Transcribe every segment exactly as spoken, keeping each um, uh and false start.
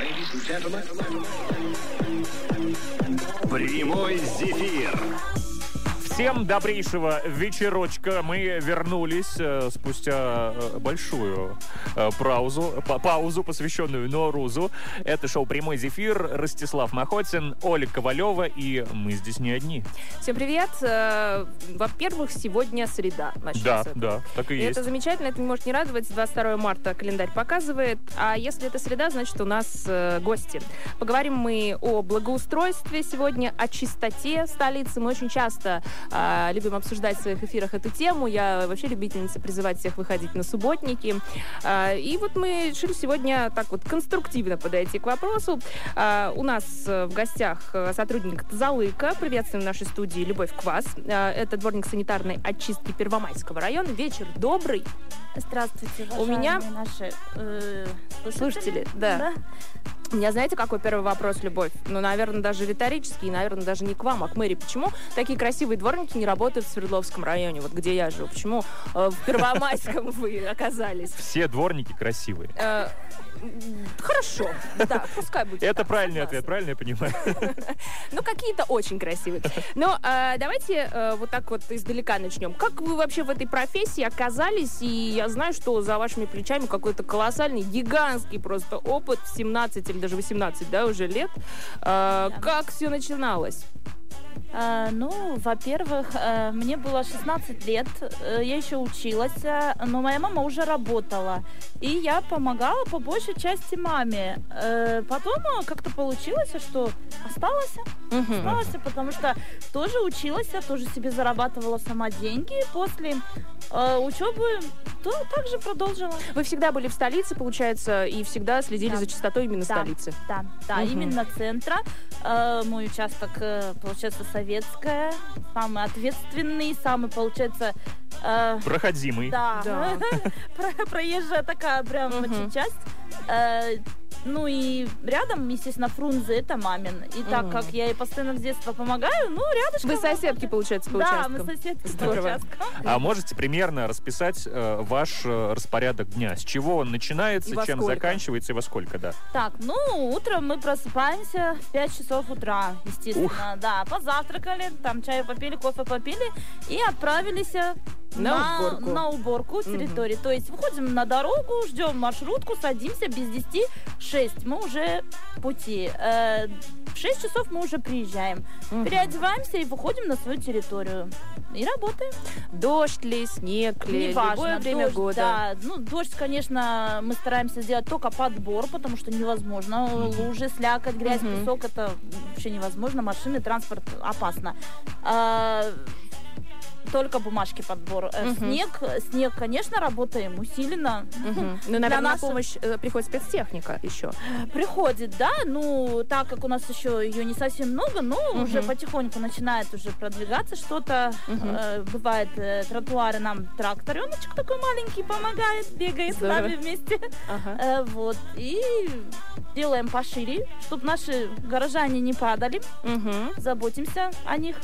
Прямой зефир. Всем добрейшего вечерочка. Мы вернулись э, спустя э, большую э, паузу, па паузу, посвященную Ноурузу. Это шоу «Прямой зефир». Ростислав Махотин, Оля Ковалева, и мы здесь не одни. Всем привет. Во-первых, сегодня среда. Да, да, так и, и есть. Это замечательно, это не может не радовать. двадцать второго марта календарь показывает. А если это среда, значит, у нас э, гости. Поговорим мы о благоустройстве сегодня, о чистоте столицы. Мы очень часто э, любим обсуждать в своих эфирах эту тему. Я вообще любительница призывать всех выходить на субботники. Э, и вот мы решили сегодня так вот конструктивно подойти к вопросу. Э, у нас в гостях сотрудник Тазалыка. Приветствуем в нашей студии Любовь Квас. Э, это дворник санитарной очистки Первомайского района. Вечер добрый. Здравствуйте, уважаемые у меня... наши э, слушатели. слушатели. Да. да. У меня, знаете, какой первый вопрос, Любовь? Ну, наверное, даже риторический, наверное, даже не к вам, а к мэрии. Почему такие красивые дворники не работают в Свердловском районе, вот где я живу? Почему э, в Первомайском вы оказались? Все дворники красивые. Э, хорошо, да, пускай будет. Это правильный ответ, правильно я понимаю? Ну, какие-то очень красивые. Но давайте вот так вот издалека начнем. Как вы вообще в этой профессии оказались? И я знаю, что за вашими плечами какой-то колоссальный, гигантский просто опыт, семнадцать или даже восемнадцать, да, уже лет. Как все начиналось? Uh, ну, во-первых, uh, мне было шестнадцать лет, uh, я еще училась, uh, но моя мама уже работала, и я помогала по большей части маме. Uh, потом uh, как-то получилось, что осталась, uh-huh. осталась, потому что тоже училась, тоже себе зарабатывала сама деньги, после uh, учебы то также продолжила. Вы всегда были в столице, получается, и всегда следили да. за чистотой именно да. столицы? Да, да, uh-huh. именно центра. Uh, мой участок, uh, получается, советская, самый ответственный, самый, получается... Э, проходимый. Да, да. Про, проезжая такая прям uh-huh. часть. Э, ну и рядом, естественно, Фрунзе, это мамин. И uh-huh. так как я ей постоянно с детства помогаю, ну, рядышком... Вы соседки, получается, по да, участкам? Да, мы соседки Здорово. по участкам. А можете примерно расписать э, ваш э, распорядок дня? С чего он начинается, чем сколько? заканчивается и во сколько, да? Так, ну, утром мы просыпаемся в пять часов утра, естественно. Ух. Да, позавтракали, там чаю попили, кофе попили и отправились... На, на уборку. На уборку территории. Угу. То есть выходим на дорогу, ждем маршрутку, садимся, без десяти шесть мы уже в пути. Э, в шесть часов мы уже приезжаем. Угу. Переодеваемся и выходим на свою территорию. И работаем. Дождь ли, снег ли, неважно, любое время дождь, года. Да. Ну, дождь, конечно, мы стараемся сделать только подбор, потому что невозможно. Угу. Лужи, слякоть, грязь, угу. песок, это вообще невозможно. Машины, транспорт опасно. А, только бумажки подбор. Uh-huh. Снег, снег, конечно, работаем усиленно. Uh-huh. Ну, наверное, нас... на помощь э, приходит спецтехника еще. Приходит, да. Ну, так как у нас еще ее не совсем много, но uh-huh. уже потихоньку начинает уже продвигаться что-то. Uh-huh. Э, бывает, э, тротуары нам трактореночек такой маленький помогает, бегает Здорово. С нами вместе. Uh-huh. Э, вот. И делаем пошире, чтобы наши горожане не падали. Uh-huh. Заботимся о них.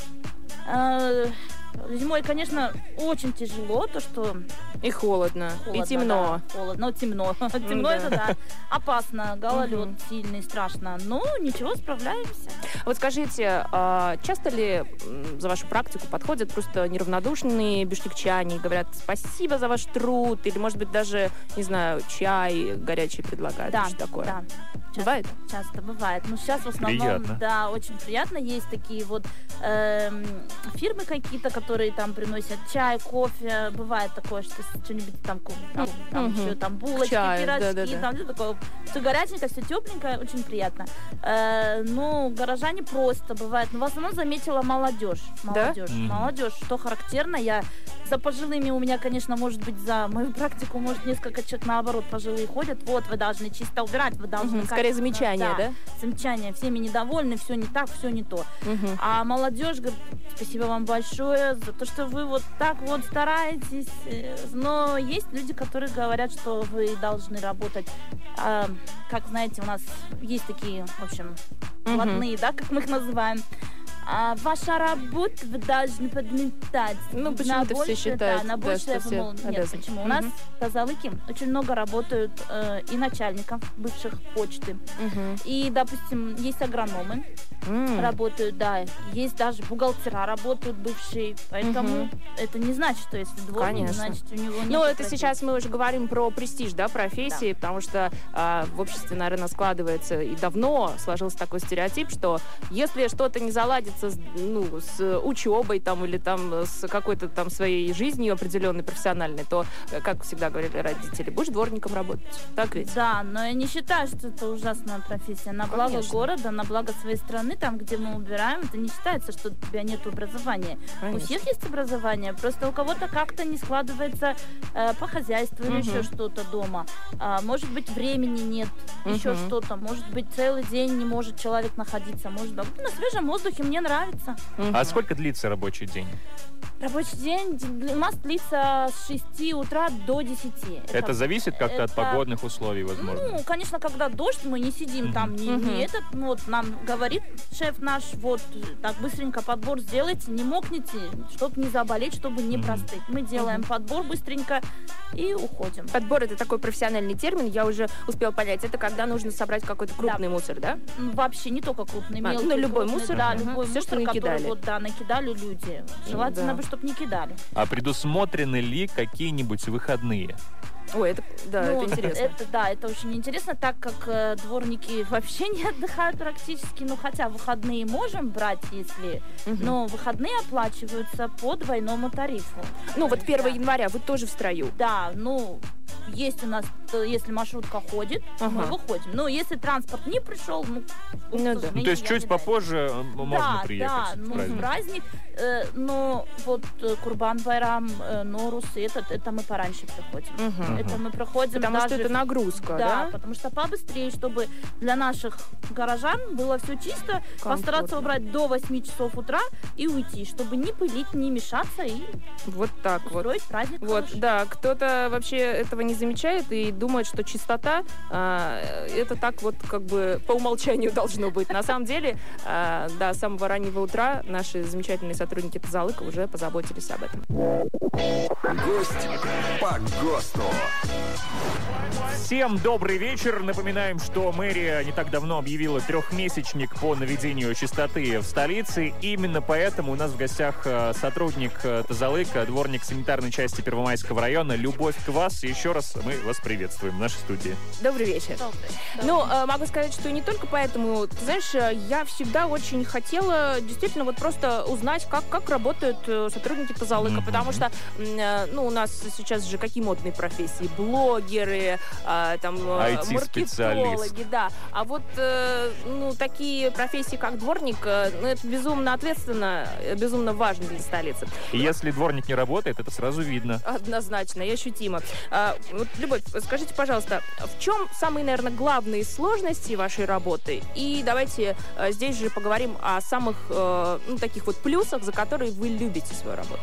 Э, Зимой, конечно, очень тяжело, то, что... И холодно, холодно и темно. Да, холодно, темно. Темно это, да. Опасно, гололед сильный, страшно. Но ничего, справляемся. Вот скажите, часто ли за вашу практику подходят просто неравнодушные бишкекчане и говорят спасибо за ваш труд, или, может быть, даже, не знаю, чай горячий предлагают? Да, что такое? да. Часто, бывает? Часто бывает. Ну, сейчас в основном, приятно. Да, очень приятно. Есть такие вот э, фирмы какие-то, которые там приносят чай, кофе. Бывает такое, что что-нибудь там, там, там угу. еще там булочки, чаю, пирожки, да, да, да. там все такое. Все горяченькое, все тепленькое, очень приятно. Э, ну, горожане просто бывает. Но в основном заметила молодежь. Молодежь. Да? Молодежь, что характерно. Я за пожилыми у меня, конечно, может быть, за мою практику, может, несколько человек наоборот пожилые ходят. Вот, вы должны чисто убирать, вы должны... Угу, скорее замечания, да? да? Замечания. Всеми недовольны, все не так, все не то. Угу. А молодежь говорит, спасибо вам большое за то, что вы вот так вот стараетесь. Но есть люди, которые говорят, что вы должны работать, э, как, знаете, у нас есть такие, в общем, блатные, угу. да, как мы их называем. А, ваша работа, вы должны подметать. Ну, почему-то все считают, да, на да, больше, что мол, все нет, обязаны. почему? Угу. У нас тазалыки очень много работают э, и начальников бывших почты. Угу. И, допустим, есть агрономы, Mm. работают, да, есть даже бухгалтера работают бывшие, поэтому Угу. это не значит, что если дворник, Конечно. значит у него нет. Ну, это сейчас мы уже говорим про престиж, да, профессии, Да. потому что а, в обществе, наверное, складывается и давно сложился такой стереотип, что если что-то не заладится с, ну, с учебой там, или там, с какой-то там своей жизнью определенной, профессиональной, то, как всегда говорили родители, будешь дворником работать. Так ведь? Да, но я не считаю, что это ужасная профессия. На благо Конечно. города, на благо своей страны, там, где мы убираем, это не считается, что у тебя нет образования. Конечно. У всех есть образование, просто у кого-то как-то не складывается э, по хозяйству или Мгм. еще что-то дома. А, может быть, времени нет, еще Мгм. что-то. Может быть, целый день не может человек находиться. Может быть, на свежем воздухе мне нравится. Мгм. А сколько длится рабочий день? Рабочий день д- у нас длится с шести утра до десяти. Это зависит как-то от это- погодных условий, возможно? Ну, конечно, когда дождь, мы не сидим Мгм. там, не, Мгм. не этот, ну, вот нам говорит шеф наш, вот, так быстренько подбор сделайте, не мокните, чтобы не заболеть, чтобы не Мгм. простыть. Мы делаем Мгм. подбор быстренько и уходим. Подбор — это такой профессиональный термин, я уже успела понять. Это когда нужно собрать какой-то крупный мусор, да? Ну, вообще не только крупный, А, мелкий, ну, любой крупный, мусор, да, мгм. любой Всё, что мусор, который накидали. вот, да, накидали люди. Желательно Да. бы, чтобы не кидали. А предусмотрены ли какие-нибудь выходные? Ой, это, да, Ну, это интересно. Это, да, это очень интересно, так как э, дворники вообще не отдыхают практически, ну, хотя выходные можем брать, если, Мгм. но выходные оплачиваются по двойному тарифу. Ну, вот Да. первого января вы тоже в строю. Да, ну, есть у нас, то если маршрутка ходит, мы Ага. выходим. Но если транспорт не пришел, ну, Ну к да. сожалению, Ну, то есть я чуть не даю. попозже э, можно Да, приехать да, в ну, праздник. праздник, э, но вот э, Курбан Байрам, э, Норус, и этот, это мы пораньше приходим. Мгм. Это мы проходим Потому что даже это в- нагрузка, Да, да? потому что побыстрее, чтобы для наших горожан было все чисто, постараться убрать до восьми часов утра и уйти, чтобы не пылить, не мешаться и Вот так вот. устроить праздник Вот, хороший. да, кто-то вообще этого не замечает и думает, что чистота а, это так вот как бы по умолчанию должно быть. На самом деле, а, да, с самого раннего утра наши замечательные сотрудники Тазалыка уже позаботились об этом. Гость по ГОСТу. Всем добрый вечер. Напоминаем, что мэрия не так давно объявила трехмесячник по наведению чистоты в столице. Именно поэтому у нас в гостях э, сотрудник э, Тазалыка, дворник санитарной части Первомайского района Любовь Квас. Еще раз мы вас приветствуем в нашей студии. Добрый вечер. Добрый. Ну, э, могу сказать, что не только поэтому, ты знаешь, э, я всегда очень хотела действительно вот просто узнать, как, как работают э, сотрудники Тазалыка, Мгм. потому что, м, э, ну, у нас сейчас же какие модные профессии? Блогеры, э, там, э, ай ти-специалист. маркетологи, да. А вот, э, ну, такие профессии, как дворник, э, ну, это безумно ответственно, э, безумно важно для столицы. И если дворник не работает, это сразу видно. Однозначно, и ощутимо. А, вот, Любовь, скажите, пожалуйста, в чем самые, наверное, главные сложности вашей работы? И давайте э, здесь же поговорим о самых, э, ну, таких вот плюсах, за которые вы любите свою работу.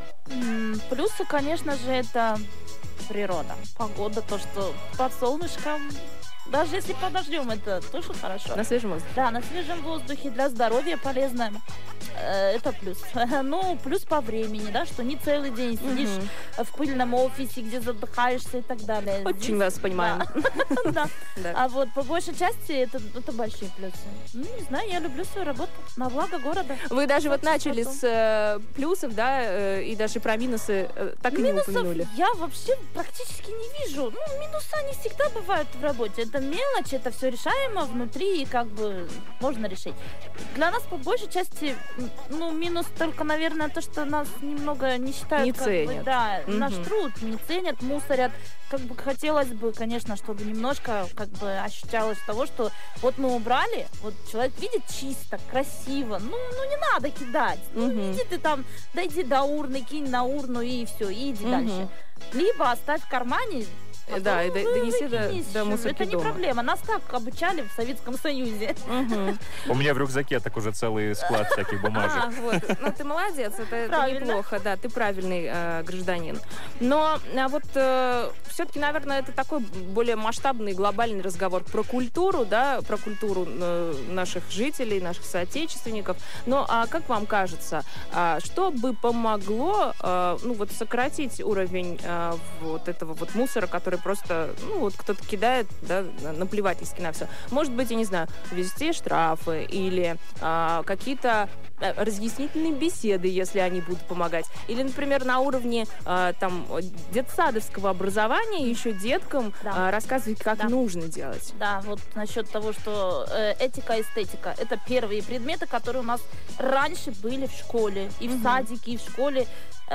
М, Плюсы, конечно же, это природа, погода, то, что под солнышком, даже если под дождем, это тоже хорошо. На свежем воздухе. Да, на свежем воздухе, для здоровья полезно. Э, Это плюс. Ну, плюс по времени, да, что не целый день сидишь Мгм. в пыльном офисе, где задыхаешься и так далее. Очень Здесь- вас понимаем. Да. Да. Да. А вот по большей части это, это большие плюсы. Ну, не знаю, я люблю свою работу на благо города. Вы даже вот Очень начали потом. с э, плюсов, да, э, и даже про минусы э, так и не Минусов упомянули. я вообще практически не вижу. Ну, минуса не всегда бывают в работе. Это мелочь, это все решаемо внутри, и как бы можно решить. Для нас по большей части, м, ну, минус только, наверное, то, что нас немного не считают. Не как бы, ценят. да, Мгм. наш труд не ценят, мусорят. Как бы хотелось бы, конечно, чтобы немножко как бы ощущалось того, что вот мы убрали, вот человек видит чисто, красиво, ну, ну не надо кидать. Ну, Мгм. иди ты там, дойди до урны, кинь на урну и все, и иди Мгм. дальше. Либо оставь в кармане, Потом да, и донеси до, до мусорки Это дома. не проблема. Нас так обучали в Советском Союзе. У меня в рюкзаке так уже целый склад всяких бумажек. А, вот. Ну, ты молодец, это, это неплохо, да, ты правильный э, гражданин. Но а вот э, все-таки, наверное, это такой более масштабный, глобальный разговор про культуру, да, про культуру э, наших жителей, наших соотечественников. Но а как вам кажется, а, что бы помогло, а, ну, вот сократить уровень а, вот этого вот мусора, который просто, ну, вот кто-то кидает, да, наплевательски на все. Может быть, я не знаю, ввести штрафы или а, какие-то разъяснительные беседы, если они будут помогать. Или, например, на уровне э, там детсадовского образования еще деткам да. э, рассказывать, как да. нужно делать. Да, вот насчет того, что э, этика, эстетика — это первые предметы, которые у нас раньше были в школе, и в mm-hmm. садике, и в школе.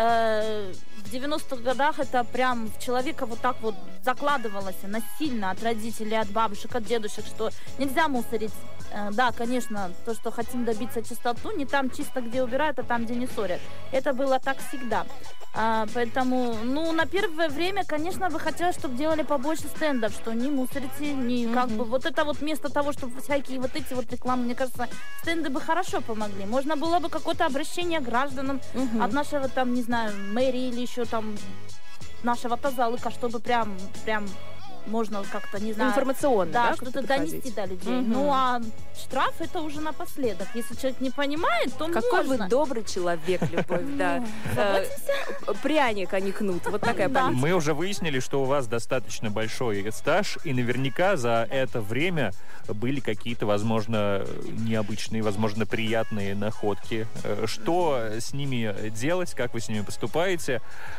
Э, в девяностых годах это прям в человека вот так вот закладывалось насильно от родителей, от бабушек, от дедушек, что нельзя мусорить. Э, да, конечно, то, что хотим добиться чистоту, не там чисто, где убирают, а там, где не ссорят. Это было так всегда. А, поэтому, ну, на первое время, конечно, бы хотелось, чтобы делали побольше стендов, что не мусорите, не mm-hmm. как бы вот это вот вместо того, чтобы всякие вот эти вот рекламы, мне кажется, стенды бы хорошо помогли. Можно было бы какое-то обращение к гражданам mm-hmm. от нашего там, не знаю, мэрии или еще там нашего тазалыка, чтобы прям, прям можно как-то, не знаю... Информационно, да? Да, что-то донести до людей. Mm-hmm. Ну, а штраф это уже напоследок. Если человек не понимает, то Какой можно. Какой вы добрый человек, Любовь, да. Пряник, а не кнут. Вот такая политика. Мы уже выяснили, что у вас достаточно большой стаж, и наверняка за это время были какие-то, возможно, необычные, возможно, приятные находки. Что с ними делать, как вы с ними поступаете,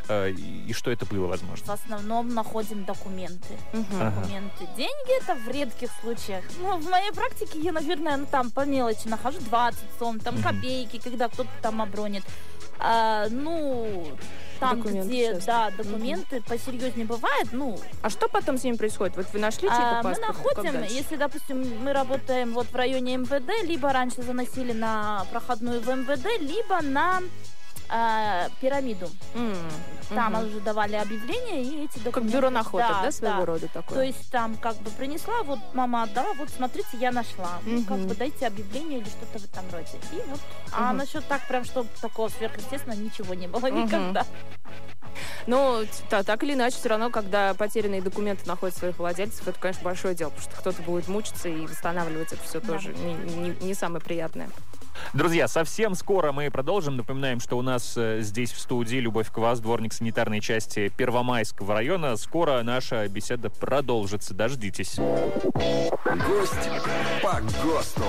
и что это было, возможно? В основном находим документы. Угу. Документы. Ага. Деньги — это в редких случаях. Ну, в моей практике я, наверное, ну, там по мелочи нахожу двадцать сом, там угу. копейки, когда кто-то там обронит. А, ну, там, документы, где, да, документы угу. посерьезнее бывает, ну... А что потом с ними происходит? Вот вы нашли типа а, паспорт? Мы находим, если, допустим, мы работаем вот в районе эм вэ дэ, либо раньше заносили на проходную в эм вэ дэ, либо на а, пирамиду. Mm. Там угу. уже давали объявления, и эти документы... Как бюро находок, да, да своего да. рода такое? То есть там как бы принесла, вот мама отдала, вот смотрите, я нашла. Угу. Ну, как бы дайте объявление или что-то в этом роде. И вот, угу. а насчет так прям, чтобы такого сверхъестественного ничего не было угу. никогда. Ну, да, так или иначе, все равно, когда потерянные документы находят своих владельцев, это, конечно, большое дело, потому что кто-то будет мучиться и восстанавливать это все да. тоже не, не, не самое приятное. Друзья, совсем скоро мы продолжим. Напоминаем, что у нас э, здесь в студии Любовь Квас, дворник санитарной части Первомайского района. Скоро наша беседа продолжится. Дождитесь. Гость по ГОСТу.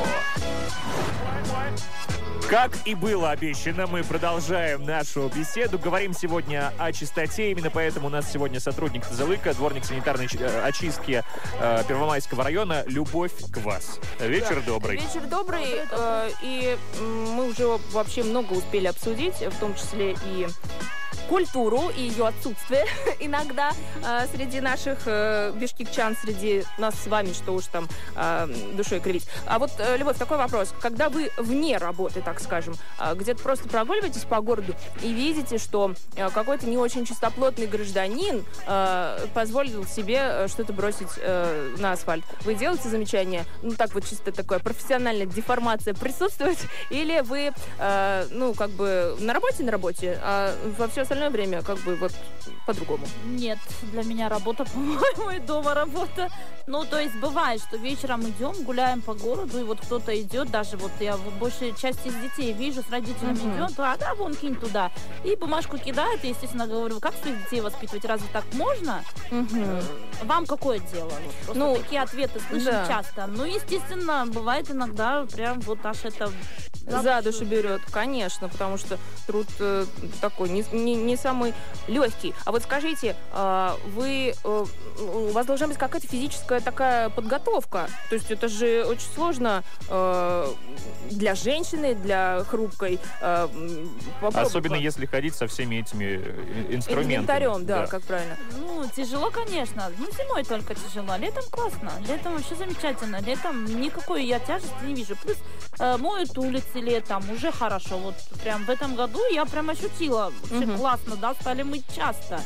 Как и было обещано, мы продолжаем нашу беседу. Говорим сегодня о чистоте. Именно поэтому у нас сегодня сотрудник Тазалыка, дворник санитарной очистки э, Первомайского района Любовь Квас. Вечер да. добрый. Вечер добрый. Э, и мы уже вообще много успели обсудить, в том числе и культуру и ее отсутствие иногда э, среди наших э, бишкекчан, среди нас с вами, что уж там э, душой кривить. А вот, э, Любовь, такой вопрос. Когда вы вне работы, так скажем, э, где-то просто прогуливаетесь по городу и видите, что э, какой-то не очень чистоплотный гражданин э, позволил себе э, что-то бросить э, на асфальт, вы делаете замечание? Ну, так вот чисто такое профессиональная деформация присутствует? Или вы, э, ну, как бы на работе на работе, а во все остальное время как бы вот по-другому? Нет, для меня работа, по-моему, и дома работа. Ну, то есть бывает, что вечером идем, гуляем по городу, и вот кто-то идет, даже вот я в большей части из детей вижу, с родителями uh-huh. идет, а да, вон кинь туда. И бумажку кидает, и, естественно, говорю, как своих детей воспитывать, разве так можно? Uh-huh. Вам какое дело? Вот, просто ну, такие ответы слышим да. часто. Ну, естественно, бывает иногда прям вот аж это... За душу берет, конечно, потому что труд э, такой не, не, не самый легкий. А вот скажите, э, вы, э, у вас должна быть какая-то физическая такая подготовка. То есть это же очень сложно э, для женщины, для хрупкой. Э, Особенно если ходить со всеми этими инструментами. Инвентарем, да, да, как правильно. Ну, тяжело, конечно. Ну, зимой только тяжело. Летом классно. Летом вообще замечательно. Летом никакой я тяжести не вижу. Плюс э, моют улицы летом, уже хорошо. Вот прям в этом году я прям ощутила. Вообще uh-huh. классно, да, стали мыть часто.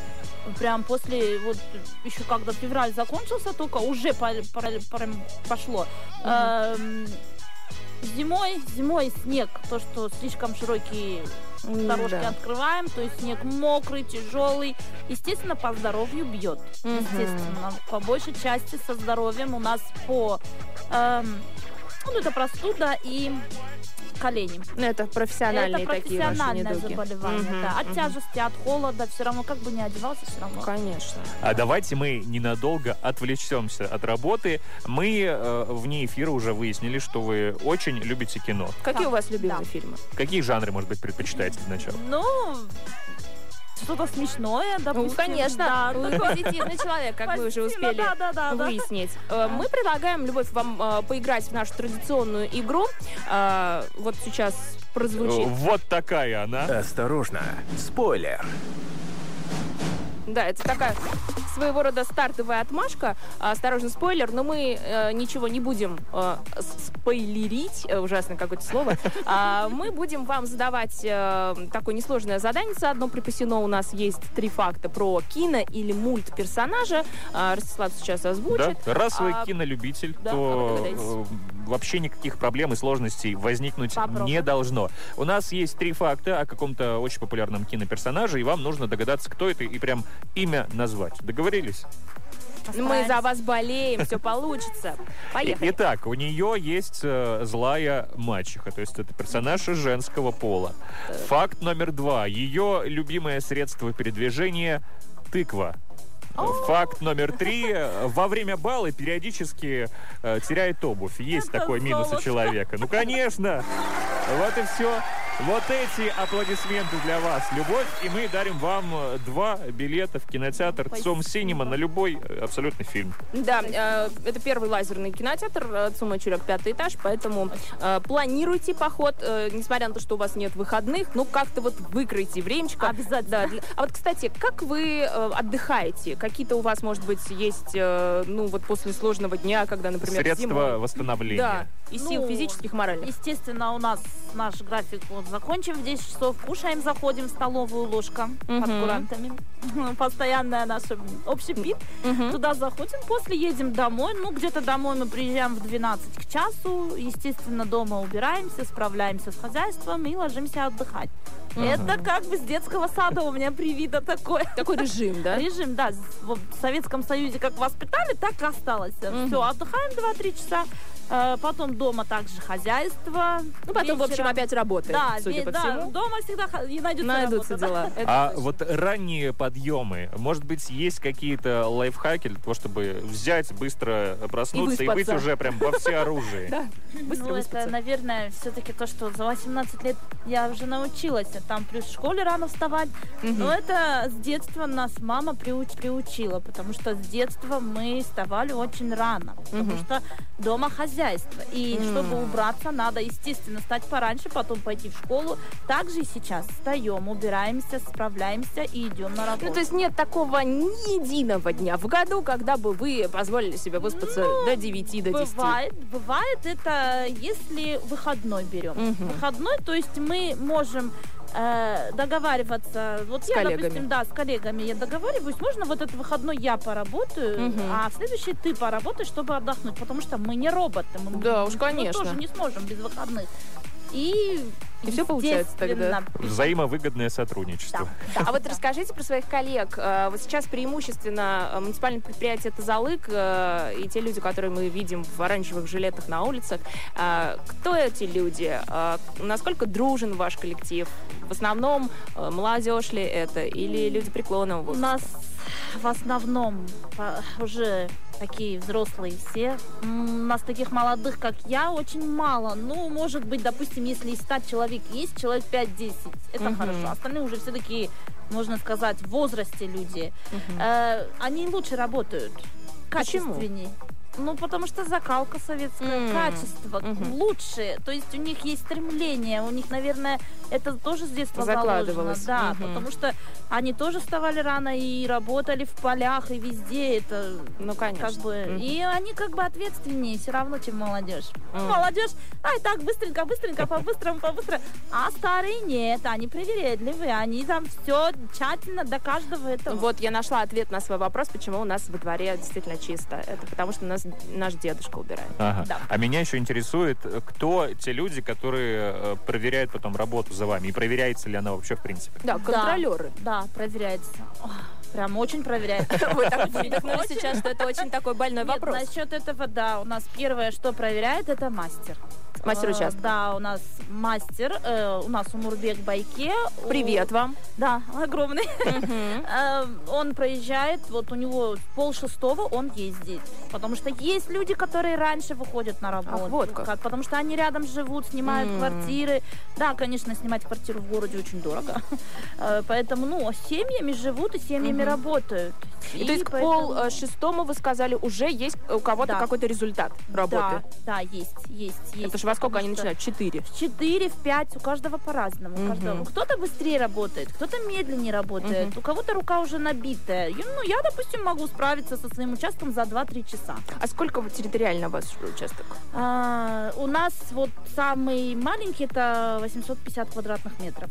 прям после, вот еще когда февраль закончился, только уже по, по, по, пошло. Mm-hmm. Эм, зимой, зимой снег, то, что слишком широкие дорожки да. открываем, то есть снег мокрый, тяжелый. Естественно, по здоровью бьет. Mm-hmm. Естественно, по большей части со здоровьем у нас по... Эм, ну, это простуда и колени. Это профессиональные это такие ваши недуги. Это профессиональное заболевание, mm-hmm, да. От mm-hmm. тяжести, от холода, все равно, как бы не одевался, все равно. Конечно. А давайте мы ненадолго отвлечемся от работы. Мы э, вне эфира уже выяснили, что вы очень любите кино. Какие да. у вас любимые да. фильмы? Какие жанры, может быть, предпочитаете для начала? Ну... Что-то смешное, допустим. Ну, конечно. Да. Вы позитивный человек, как вы уже успели да, да, да, выяснить. Да. Мы предлагаем, Любовь, вам э, поиграть в нашу традиционную игру. Э, вот сейчас прозвучит. Вот такая она. Осторожно, спойлер. Да, это такая своего рода стартовая отмашка. Осторожно, спойлер, но мы э, ничего не будем э, спойлерить. Э, ужасное какое-то слово. А, мы будем вам задавать э, такое несложное задание. Одно припасено. У нас есть три факта про кино или мультперсонажа. А, Ростислав сейчас озвучит. Да? Раз вы а, кинолюбитель, да, то а э, вообще никаких проблем и сложностей возникнуть Попробуй. не должно. У нас есть три факта о каком-то очень популярном киноперсонаже, и вам нужно догадаться, кто это, и прям имя назвать. Договорились? Мы за вас болеем, все получится. Поехали. Итак, у нее есть э, злая мачеха, то есть это персонаж женского пола. Факт номер два. Ее любимое средство передвижения — тыква. Факт номер три. Во время бала периодически э, теряет обувь. Есть Это такой минус у золото. человека. Ну, конечно. Вот и все. Вот эти аплодисменты для вас, Любовь. И мы дарим вам два билета в кинотеатр ЦУМ Синема на любой абсолютный фильм. Да, э, это первый лазерный кинотеатр э, ЦУМ Очерек, пятый этаж, поэтому э, планируйте поход, э, несмотря на то, что у вас нет выходных, ну как-то вот выкройте времечко. Обязательно. Да, для... А вот, кстати, как вы э, отдыхаете? Какие-то у вас, может быть, есть, э, ну вот после сложного дня, когда, например, Средства зимой... восстановления. Да, и сил Ну, физических, моральных. Естественно, у нас наш график, вот, закончим в десять часов, кушаем, заходим в столовую, ложка Мгм. под курантами. Постоянная наша общепит. Мгм. Туда заходим, после едем домой. Ну, где-то домой мы приезжаем в двенадцать к часу. Естественно, дома убираемся, справляемся с хозяйством и ложимся отдыхать. Ага. Это как бы с детского сада у меня привито такое. Такой режим, да? Режим, да. Вот в Советском Союзе как воспитали, так и осталось. Мгм. Все, отдыхаем два-три часа. Э, Потом дома также хозяйство. Ну, потом, в общем, Вечером- опять работает, Да, судя ве- по да, всему. дома всегда х- и найдется Найдутся работа, дела. да. Это А точно. вот ранние подъемы, может быть, есть какие-то лайфхаки для того, чтобы взять, быстро проснуться и, быть выспаться. уже прям во всеоружии? Да, быстро Ну, выспаться. это, наверное, все-таки то, что за восемнадцать лет я уже научилась. Там плюс в школе рано вставать. Мгм. Но это с детства нас мама приуч- приучила, потому что с детства мы вставали очень рано. Потому Мгм. что дома хозяйство. И М. чтобы убраться, надо, естественно, встать пораньше, потом пойти в школу. Также и сейчас встаем, убираемся, справляемся и идем на работу. Ну, то есть нет такого ни единого дня в году, когда бы вы позволили себе выспаться Ну, до девяти, до десяти. Бывает, бывает это, если выходной берем. Мгм. Выходной, то есть мы можем э, договариваться. Вот С я, коллегами. допустим, да, с коллегами я договариваюсь. Можно вот этот выходной я поработаю, Мгм. а в следующий ты поработаешь, чтобы отдохнуть, потому что мы не роботы. Мы, Да, уж, мы конечно. тоже не сможем без выходных. И, И всё получается тогда. естественно, Взаимовыгодное сотрудничество. Да, да, А вот да. расскажите про своих коллег. Э, Вот сейчас преимущественно э, муниципальное предприятие «Тазалык» э, и те люди, которые мы видим в оранжевых жилетах на улицах. Э, Кто эти люди? Э, Насколько дружен ваш коллектив? В основном э, молодежь ли это или люди преклонного У возраста? нас в основном по- уже такие взрослые все. М, У нас таких молодых, как я, очень мало. Ну, может быть, допустим, если из ста человек есть, человек пять-десять. Это Мгм. хорошо. Остальные уже все такие, можно сказать, в возрасте люди. Мгм. Э, Они лучше работают. Почему? Качественнее. Ну, потому что закалка советская, mm. качество mm-hmm. лучшее. То есть у них есть стремление, у них, наверное, это тоже с детства заложено. Да, mm-hmm. потому что они тоже вставали рано и работали в полях, и везде. Это, ну, конечно. Как бы, mm-hmm. и они как бы ответственнее все равно, чем молодежь. Mm. Молодежь, ай, так, быстренько, быстренько, по-быстрому, по-быстрому. А старые нет, они привередливые, они там все тщательно до каждого этого. Вот я нашла ответ на свой вопрос, почему у нас во дворе действительно чисто. Это потому что у нас наш дедушка убирает. Ага. Да. А меня еще интересует, кто те люди, которые э, проверяют потом работу за вами, и проверяется ли она вообще в принципе? Да, контролеры. Да, да, проверяется. Прям очень проверяется. Вы так вздохнули сейчас, что это очень такой больной вопрос. Насчет этого, да, у нас первое, что проверяет, это мастер. Мастер участка. Да, у нас мастер, э, у нас Умурбек Байке. Привет вам. Да, огромный. Uh-huh. э, он проезжает, вот у него пол шестого он ездит. Потому что есть люди, которые раньше выходят на работу. Ах, вот как. как. Потому что они рядом живут, снимают mm. квартиры. Да, конечно, снимать квартиру в городе очень дорого. Поэтому, ну, семьями живут и семьями uh-huh. работают. И, и то есть к поэтому... пол шестому, вы сказали, уже есть у кого-то да. какой-то результат работы? Да, да, есть, есть, есть. Это же во сколько они начинают? Четыре? В четыре, в пять, у каждого по-разному. У каждого. Кто-то быстрее работает, кто-то медленнее работает, uh-huh. у кого-то рука уже набитая. Ну, я, допустим, могу справиться со своим участком за два-три часа. А сколько вот территориально у вас участок? А, у нас вот самый маленький, это восемьсот пятьдесят квадратных метров.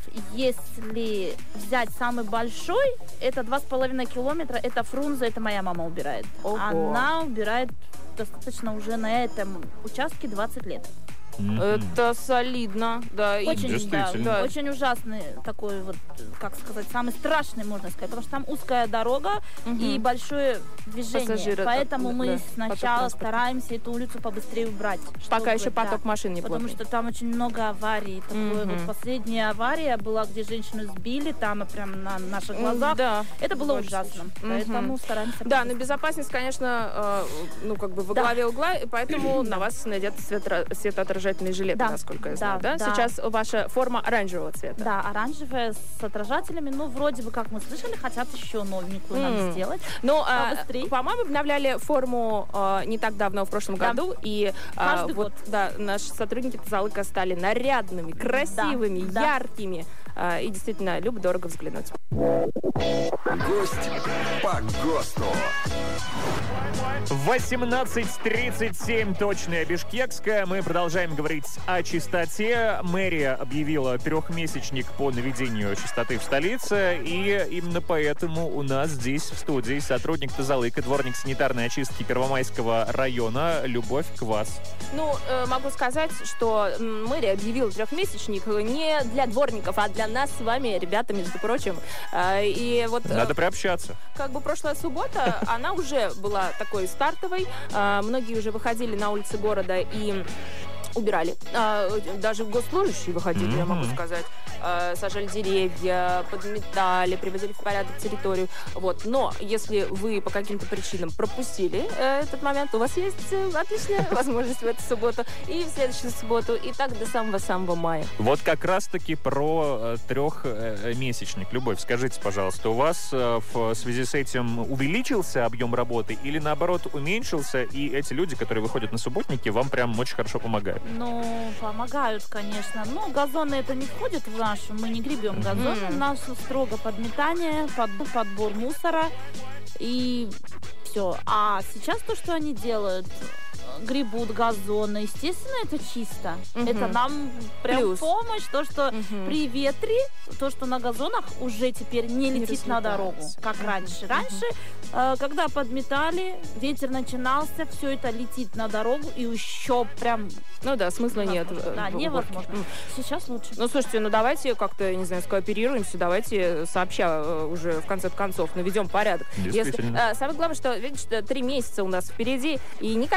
Если взять самый большой, это два с половиной километра, это Фрунзе, это моя мама убирает. Ого. Она убирает достаточно уже на этом участке двадцать лет. Mm-hmm. Это солидно, да. Очень, да, да. Очень ужасный такой вот, как сказать, самый страшный, можно сказать, потому что там узкая дорога mm-hmm. и большое движение. Пассажиры, поэтому так, мы да, сначала стараемся эту улицу побыстрее убрать. Пока еще поток да, машин не потому плотный. что там очень много аварий. Такое, mm-hmm. вот последняя авария была, где женщину сбили, там прям на наших глазах. Да. Это было Больше. ужасно. Mm-hmm. Поэтому стараемся. Да, но безопасность, конечно, э, ну как бы во да. главе угла, и поэтому на вас найдет светоотражательный жилет, да, насколько я знаю, да, да? да? Сейчас ваша форма оранжевого цвета. Да, оранжевая с отражателями. Ну, вроде бы, как мы слышали, хотят еще новенькую mm. нам сделать. Ну, а, по-моему, обновляли форму а, не так давно, в прошлом да. году. И а, вот, да, наши сотрудники Тазалыка стали нарядными, красивыми, да. яркими. А, и действительно, любо-дорого взглянуть. Гость по ГОСТу. восемнадцать тридцать семь, точная Бишкекская. Мы продолжаем говорить о чистоте. Мэрия объявила трехмесячник по наведению чистоты в столице. И именно поэтому у нас здесь в студии сотрудник Тазалыка, дворник санитарной очистки Первомайского района Любовь Квас. Ну, э, могу сказать, что мэрия объявила трехмесячник не для дворников, а для нас с вами, ребята, между прочим. Э, и вот, Надо э, приобщаться. Как бы прошлая суббота, она уже была такой стартовой. Э, многие уже выходили на улицы города и убирали. А, даже госслужащие выходили, mm-hmm. я могу сказать. А, сажали деревья, подметали, приводили в порядок территорию. Вот. Но если вы по каким-то причинам пропустили э, этот момент, у вас есть э, отличная возможность в эту субботу и в следующую субботу, и так до самого-самого мая. Вот как раз-таки про э, трехмесячник. Любовь, скажите, пожалуйста, у вас э, в связи с этим увеличился объем работы или, наоборот, уменьшился, и эти люди, которые выходят на субботники, вам прям очень хорошо помогают? Ну, помогают, конечно. Но газоны это не входит в нашу. Мы не гребем газоны. Mm-hmm. У нас строго подметание, под, подбор мусора и все. А сейчас то, что они делают, гребут газоны, естественно, это чисто. Mm-hmm. Это нам прям Плюс. помощь. То, что mm-hmm. при ветре, то, что на газонах уже теперь не, не летит на дорогу, как mm-hmm. раньше. Mm-hmm. Раньше, э, когда подметали, ветер начинался, все это летит на дорогу и еще прям... Ну да, смысла нет. Да, невозможно. Mm. Сейчас лучше. Ну, слушайте, ну давайте как-то, не знаю, скооперируемся, давайте сообща уже в конце концов наведем порядок. Если, э, самое главное, что, видишь, три месяца у нас впереди, и никакие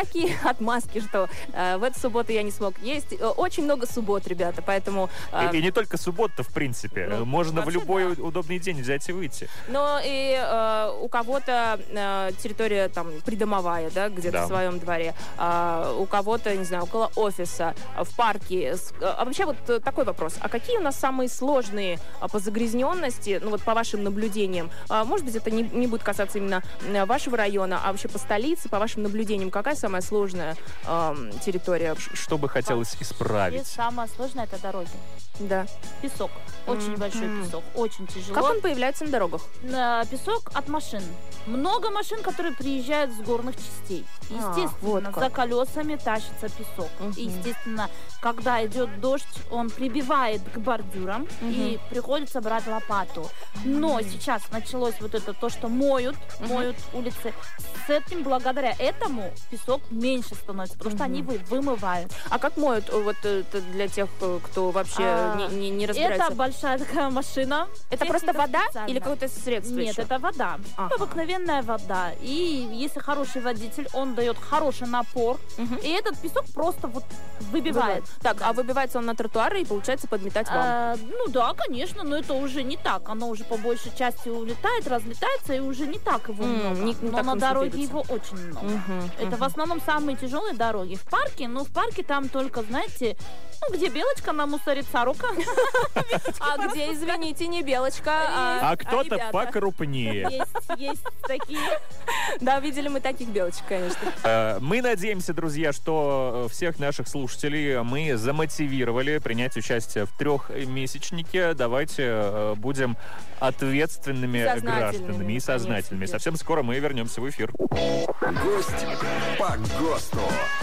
отмазки, что э, в эту субботу я не смог. Есть э, очень много суббот, ребята, поэтому... Э, и, и не только суббота, в принципе. Ну, Можно в любой да. удобный день взять и выйти. Но и э, у кого-то э, территория там придомовая, да, где-то да. в своем дворе, э, у кого-то, не знаю, около офиса, в парке. А вообще вот такой вопрос. А какие у нас самые сложные по загрязненности, ну вот по вашим наблюдениям? Может быть, это не, не будет касаться именно вашего района, а вообще по столице, по вашим наблюдениям, какая самая сложная э, территория? Что бы хотелось исправить? Здесь самое сложное — это дороги. Да. Песок. Очень mm-hmm. большой песок. Очень тяжело. Как он появляется на дорогах? Песок от машин. Много машин, которые приезжают с горных частей. Естественно, а, вот за колесами тащится песок. Uh-huh. И, естественно, когда идет дождь, он прибивает к бордюрам, uh-huh. и приходится брать лопату. Но uh-huh. сейчас началось вот это то, что моют, uh-huh. моют улицы. С этим, благодаря этому, песок меньше становится, потому uh-huh. что они вымывают. А как моют вот это для тех, кто вообще а, не, не, не разбирается? Это большая такая машина. Это просто вода или какое-то средство? Нет, еще? это вода. Ага. Обыкновенная вода. И если хороший водитель, он дает хороший напор, угу. и этот песок просто вот выбивает. Так, да. а выбивается он на тротуары и получается подметать вам? А, ну да, конечно, но это уже не так. Оно уже по большей части улетает, разлетается, и уже не так его mm, много. Не, не но на дороге его очень много. Uh-huh, это uh-huh. в основном самые тяжелые дороги. В парке, ну в парке там только, знаете, ну где белочка намусорит сорока. А где, извините, не белочка, а кто-то покрупнее. Есть, есть такие. Да, видели мы таких белочек, конечно. Мы надеемся, друзья, что всех наших слушателей мы замотивировали принять участие в трехмесячнике. Давайте будем ответственными гражданами и сознательными. Совсем скоро мы вернемся в эфир. Гость по ГОСТу.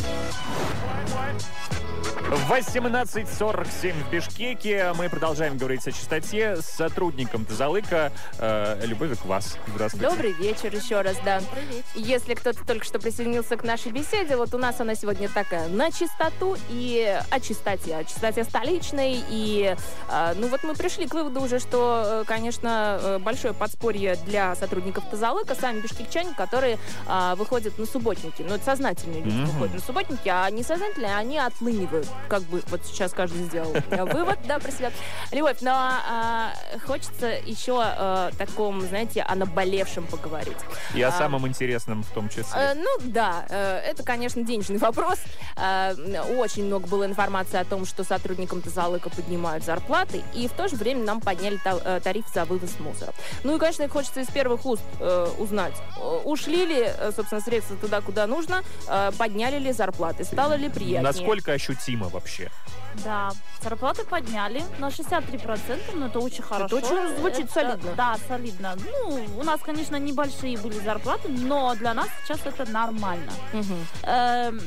восемнадцать сорок семь в Бишкеке. Мы продолжаем говорить о чистоте с сотрудником Тазалыка э, Любови Квас. Здравствуйте. Добрый вечер еще раз, да. Привет. Если кто-то только что присоединился к нашей беседе, вот у нас она сегодня такая на чистоту и о чистоте. О чистоте столичной. И, э, ну вот мы пришли к выводу уже, что, конечно, большое подспорье для сотрудников Тазалыка сами бишкекчане, которые э, выходят на субботники. Ну, это сознательные люди mm-hmm. выходят на субботники, а несознательные, они отлынивают. Как бы вот сейчас каждый сделал вывод, да, про себя. Любовь, но а, хочется еще а, таком, знаете, о наболевшем поговорить. И о а, самом интересном в том числе. А, ну да, это, конечно, денежный вопрос. А, очень много было информации о том, что сотрудникам Тазалыка поднимают зарплаты, и в то же время нам подняли та- тариф за вывоз мусора. Ну и, конечно, хочется из первых уст э, узнать, ушли ли, собственно, средства туда, куда нужно, э, подняли ли зарплаты, стало ли приятнее. Насколько ощутимо вообще? Да, зарплаты подняли на шестьдесят три процента, но это очень хорошо. Это очень звучит это, солидно. Да, солидно. Ну, у нас, конечно, небольшие были зарплаты, но для нас сейчас это нормально. Угу. Эм,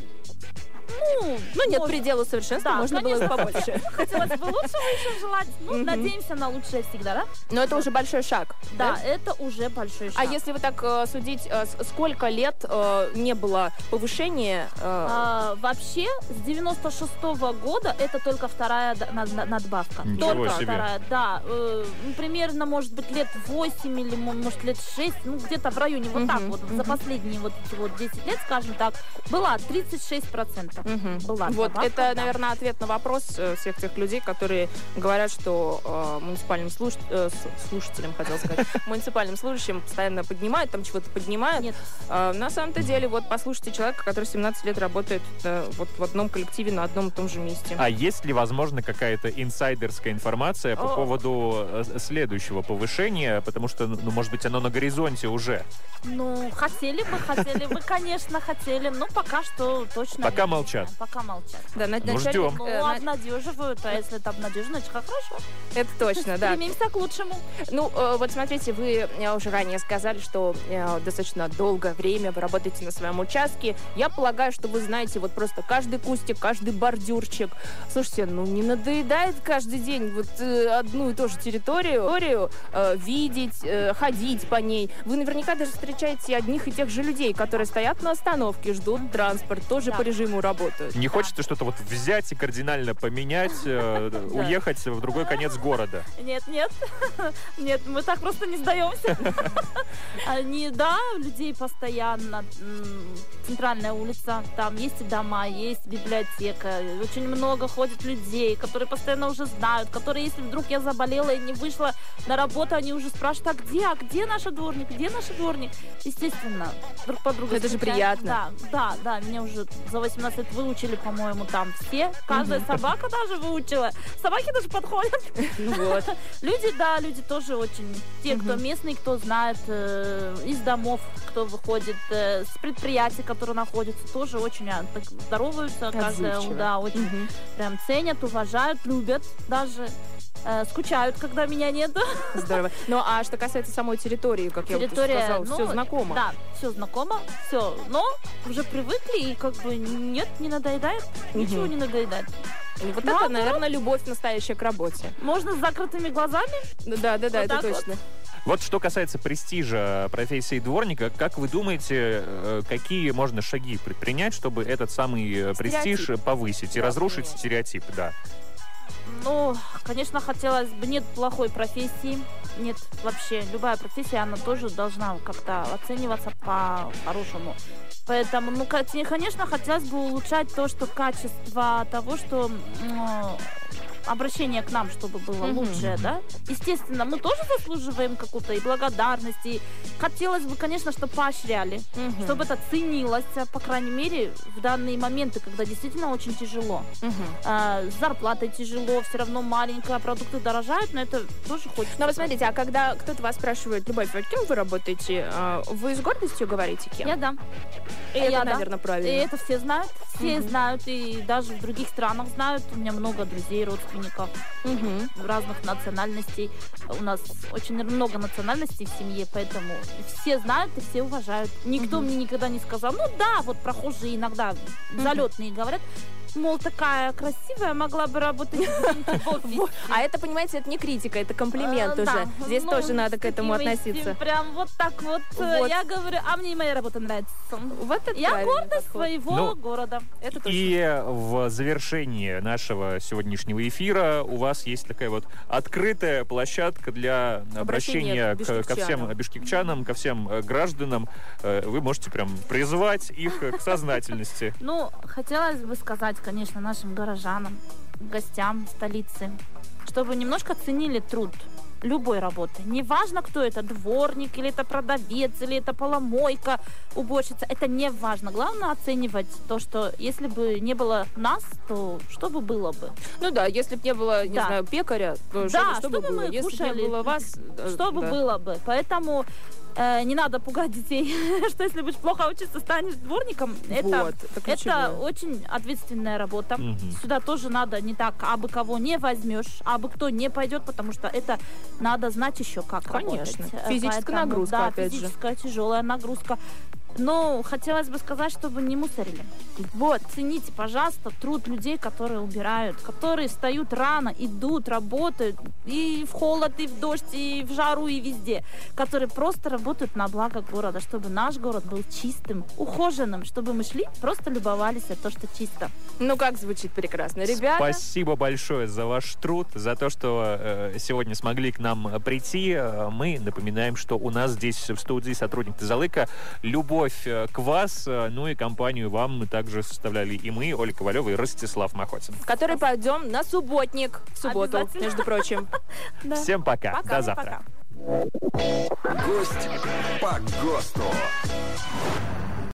Ну, ну нет может... предела совершенства, да, можно конечно, было бы побольше. Хотелось бы лучшего еще желать. Ну, mm-hmm. надеемся на лучшее всегда, да? Но это уже большой шаг. Да, да? это уже большой шаг. А если вы так э, судить, э, сколько лет э, не было повышения? Э... А, вообще, с девяносто шестого года это только вторая надбавка. Ничего только себе. Вторая, да. Э, примерно, может быть, лет восемь или, может, лет шесть, ну, где-то в районе вот mm-hmm. так вот. Mm-hmm. За последние вот эти вот десять лет, скажем так, была тридцать шесть процентов. Угу. Была вот добавка, это, да. наверное, ответ на вопрос всех тех людей, которые говорят, что э, муниципальным слуш... э, слушателям, хотел сказать, муниципальным служащим постоянно поднимают, там чего-то поднимают. Нет. Э, на самом-то деле, вот послушайте человека, который семнадцать лет работает э, вот в одном коллективе на одном и том же месте. А есть ли, возможно, какая-то инсайдерская информация по О. поводу следующего повышения? Потому что, ну, может быть, оно на горизонте уже. Ну, хотели бы, хотели бы, конечно, хотели, но пока что точно Пока нет. молчат. Пока молчат. Да, на, ну, ждем. Ну, э, обнадеживают, а если там надежно, значит, как хорошо. Это точно, да. Стремимся к лучшему. Ну, э, вот смотрите, вы уже ранее сказали, что э, достаточно долгое время вы работаете на своем участке. Я полагаю, что вы знаете вот просто каждый кустик, каждый бордюрчик. Слушайте, ну не надоедает каждый день вот э, одну и ту же территорию э, видеть, э, ходить по ней. Вы наверняка даже встречаете одних и тех же людей, которые стоят на остановке, ждут транспорт, тоже да. по режиму работы. работают. Не хочется что-то вот взять и кардинально поменять, уехать в другой конец города? Нет, нет. Нет, мы так просто не сдаемся. Они, да, людей постоянно. Центральная улица, там есть дома, есть библиотека. Очень много ходит людей, которые постоянно уже знают, которые, если вдруг я заболела и не вышла на работу, они уже спрашивают, а где, а где наш дворник, где наш дворник? Естественно, друг по другу. Это же приятно. Да, да, да, меня уже за восемнадцать лет выучили, по-моему, там все. Каждая собака даже выучила. Собаки даже подходят. Вот. Люди, да, люди тоже очень. Те, кто местные, кто знает, э, из домов, кто выходит, э, с предприятий, которые находятся, тоже очень а, так, здороваются. Каждая, да, очень угу. прям ценят, уважают, любят даже. Э, скучают, когда меня нет. Здорово. Ну, а что касается самой территории, как Территория, я вот сказала, ну, все знакомо? Да, все знакомо, все. Но уже привыкли, и как бы нет, не надоедает, угу. ничего не надоедает. Вот ну, это, а наверное, вот любовь настоящая к работе. Можно с закрытыми глазами? Да, да, да, вот это точно. Вот. Вот что касается престижа профессии дворника, как вы думаете, какие можно шаги предпринять, чтобы этот самый престиж Стереотип. повысить и да, разрушить нет. стереотипы? Да. Ну, конечно, хотелось бы, нет плохой профессии, нет вообще, любая профессия, она тоже должна как-то оцениваться по-хорошему. Поэтому, ну, конечно, хотелось бы улучшать то, что качество того, что ну, обращение к нам, чтобы было mm-hmm. лучшее, да. Естественно, мы тоже заслуживаем какой-то и благодарности. Хотелось бы, конечно, чтобы поощряли, mm-hmm. чтобы это ценилось, по крайней мере, в данные моменты, когда действительно очень тяжело. Mm-hmm. А, с зарплатой тяжело, все равно маленькая, продукты дорожают, но это тоже хочется. Но вы смотрите, а когда кто-то вас спрашивает, Любовь, а кем вы работаете, вы с гордостью говорите кем? Я да. И я, это, да. наверное, правильно. И это все знают, все mm-hmm. знают, и даже в других странах знают. У меня много друзей, родственников mm-hmm. разных национальностей. У нас очень много национальностей в семье, поэтому все знают и все уважают. Никто mm-hmm. мне никогда не сказал, ну да, вот прохожие иногда mm-hmm. залетные говорят, мол, такая красивая, могла бы работать в офисе. А это, понимаете, это не критика, это комплимент уже. Здесь тоже надо к этому относиться. Прям вот так вот. Я говорю, а мне моя работа нравится. Вот это я гордость своего города. И в завершении нашего сегодняшнего эфира у вас есть такая вот открытая площадка для обращения ко всем бишкекчанам, ко всем гражданам. Вы можете прям призвать их к сознательности. Ну, хотелось бы сказать, конечно, нашим горожанам, гостям столицы, чтобы немножко ценили труд любой работы. Неважно, кто это, дворник, или это продавец, или это поломойка, уборщица, это не важно. Главное оценивать то, что если бы не было нас, то что бы было бы? Ну да, если бы не было, не да. знаю, пекаря, то да, что, что бы было? Мы если бы не было вас, что бы да. было бы? Поэтому э, не надо пугать детей, что если будешь плохо учиться, станешь дворником. Это, вот, это, это очень ответственная работа. Угу. Сюда тоже надо не так, абы кого не возьмешь, абы кто не пойдет, потому что это надо знать еще, как Конечно. работать. Физическая Поэтому, нагрузка, да, опять физическая, же. тяжелая нагрузка. Но хотелось бы сказать, чтобы не мусорили. Вот, цените, пожалуйста, труд людей, которые убирают, которые встают рано, идут, работают и в холод, и в дождь, и в жару, и везде, которые просто работают на благо города, чтобы наш город был чистым, ухоженным, чтобы мы шли, просто любовались от того, что чисто. Ну, как звучит прекрасно, ребята. Спасибо большое за ваш труд, за то, что э, сегодня смогли к нам прийти. Мы напоминаем, что у нас здесь в студии сотрудник Тазалыка. Любовь к вас, ну и компанию вам мы также составляли и мы, Оля Ковалева и Ростислав Махотин. В который пойдем на субботник, в субботу, между прочим. Всем пока, до завтра. Гость по ГОСТу.